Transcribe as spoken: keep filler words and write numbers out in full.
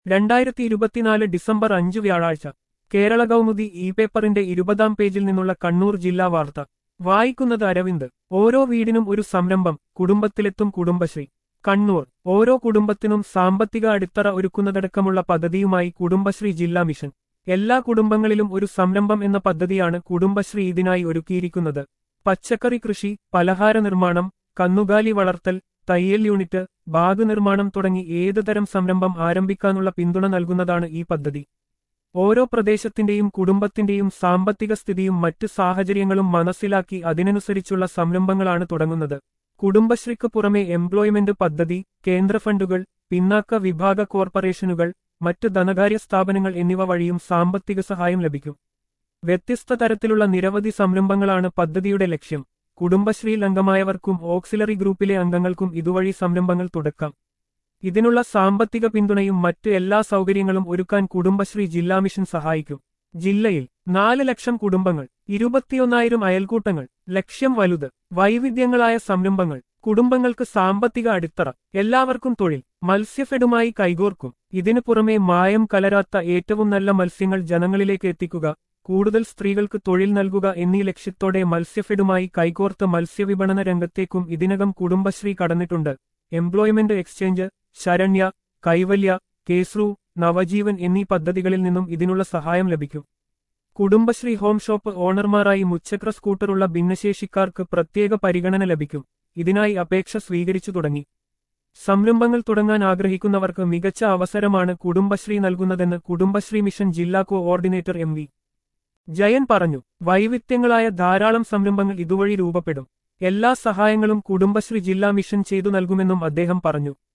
രണ്ടായിരത്തി ഇരുപത്തിനാല് ഡിസംബർ അഞ്ച് വ്യാഴാഴ്ച കേരള കൗമുദി ഇ പേപ്പറിന്റെ ഇരുപതാം പേജിൽ നിന്നുള്ള കണ്ണൂർ ജില്ലാ വാർത്ത വായിക്കുന്നത് അരവിന്ദ്. ഓരോ വീടിനും ഒരു സംരംഭം, കുടുംബത്തിലെത്തും കുടുംബശ്രീ. കണ്ണൂർ. ഓരോ കുടുംബത്തിനും സാമ്പത്തിക അടിത്തറ ഒരുക്കുന്നതടക്കമുള്ള പദ്ധതിയുമായി കുടുംബശ്രീ ജില്ലാ മിഷൻ. എല്ലാ കുടുംബങ്ങളിലും ഒരു സംരംഭം എന്ന പദ്ധതിയാണ് കുടുംബശ്രീ ഇതിനായി ഒരുക്കിയിരിക്കുന്നത്. പച്ചക്കറി കൃഷി, പലഹാര നിർമ്മാണം, കന്നുകാലി വളർത്തൽ, തയ്യൽ യൂണിറ്റ്, ബാഗ് നിർമ്മാണം തുടങ്ങി ഏതുതരം സംരംഭം ആരംഭിക്കാനുള്ള പിന്തുണ നൽകുന്നതാണ് ഈ പദ്ധതി. ഓരോ പ്രദേശത്തിന്റെയും കുടുംബത്തിന്റെയും സാമ്പത്തിക സ്ഥിതിയും മറ്റ് സാഹചര്യങ്ങളും മനസ്സിലാക്കി അതിനനുസരിച്ചുള്ള സംരംഭങ്ങളാണ് തുടങ്ങുന്നത്. കുടുംബശ്രീക്ക് പുറമെ എംപ്ലോയ്മെന്റ് പദ്ധതി, കേന്ദ്ര ഫണ്ടുകൾ, പിന്നാക്ക വിഭാഗ കോർപ്പറേഷനുകൾ, മറ്റ് ധനകാര്യ സ്ഥാപനങ്ങൾ എന്നിവ വഴിയും സാമ്പത്തിക സഹായം ലഭിക്കും. വ്യത്യസ്ത തരത്തിലുള്ള നിരവധി സംരംഭങ്ങളാണ് പദ്ധതിയുടെ ലക്ഷ്യം. കുടുംബശ്രീയിൽ അംഗമായവർക്കും ഓക്സിലറി ഗ്രൂപ്പിലെ അംഗങ്ങൾക്കും ഇതുവഴി സംരംഭങ്ങൾ തുടക്കാം. ഇതിനുള്ള സാമ്പത്തിക പിന്തുണയും മറ്റ് എല്ലാ സൗകര്യങ്ങളും ഒരുക്കാൻ കുടുംബശ്രീ ജില്ലാ മിഷൻ സഹായിക്കും. ജില്ലയിൽ നാല് ലക്ഷം കുടുംബങ്ങൾ, ഇരുപത്തിയൊന്നായിരം അയൽക്കൂട്ടങ്ങൾ. ലക്ഷ്യം വലുത്. വൈവിധ്യങ്ങളായ സംരംഭങ്ങൾ, കുടുംബങ്ങൾക്ക് സാമ്പത്തിക അടിത്തറ, എല്ലാവർക്കും തൊഴിൽ. മത്സ്യഫെഡുമായി കൈകോർക്കും. ഇതിനു പുറമെ മായം കലരാത്ത ഏറ്റവും നല്ല മത്സ്യങ്ങൾ ജനങ്ങളിലേക്ക് എത്തിക്കുക, കൂടുതൽ സ്ത്രീകൾക്ക് തൊഴിൽ നൽകുക എന്നീ ലക്ഷ്യത്തോടെ മത്സ്യഫെഡുമായി കൈകോർത്ത് മത്സ്യവിപണന രംഗത്തേക്കും ഇതിനകം കുടുംബശ്രീ കടന്നിട്ടുണ്ട്. എംപ്ലോയ്മെന്റ് എക്സ്ചേഞ്ച്, ശരണ്യ, കൈവല്യ, കേസ്രു, നവജീവൻ എന്നീ പദ്ധതികളിൽ നിന്നും ഇതിനുള്ള സഹായം ലഭിക്കും. കുടുംബശ്രീ ഹോം ഷോപ്പ് ഓണർമാരായി മുച്ചക്ര സ്കൂട്ടറുള്ള ഭിന്നശേഷിക്കാർക്ക് പ്രത്യേക പരിഗണന ലഭിക്കും. ഇതിനായി അപേക്ഷ സ്വീകരിച്ചു തുടങ്ങി. സംരംഭങ്ങൾ തുടങ്ങാൻ ആഗ്രഹിക്കുന്നവർക്ക് മികച്ച അവസരമാണ് കുടുംബശ്രീ നൽകുന്നതെന്ന് കുടുംബശ്രീ മിഷൻ ജില്ലാ കോഓർഡിനേറ്റർ എം വി ജയൻ പറഞ്ഞു. വൈവിധ്യങ്ങളായ ധാരാളം സംരംഭങ്ങൾ ഇതുവഴി രൂപപ്പെടും. എല്ലാ സഹായങ്ങളും കുടുംബശ്രീ ജില്ലാ മിഷൻ ചെയ്തു നൽകുമെന്നും അദ്ദേഹം പറഞ്ഞു.